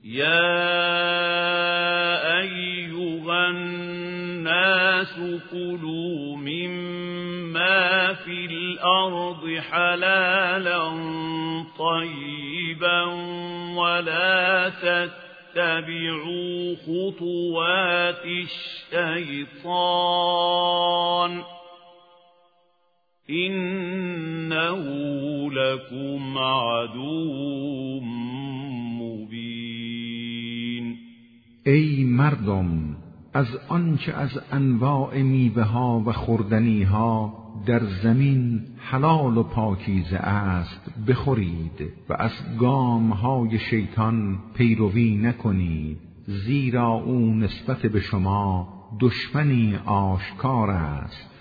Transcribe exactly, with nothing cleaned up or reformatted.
یا ایها الناس کلوا مما فی الارض حلالا طیبا ولا تتبعوا خطوات الشیطان إنه لكم عدو مبین. ای مردم، از آنچه از انواع میوه ها و خوردنی ها در زمین حلال و پاکیزه است بخورید و از گام های شیطان پیروی نکنید، زیرا او نسبت به شما دشمنی آشکار است.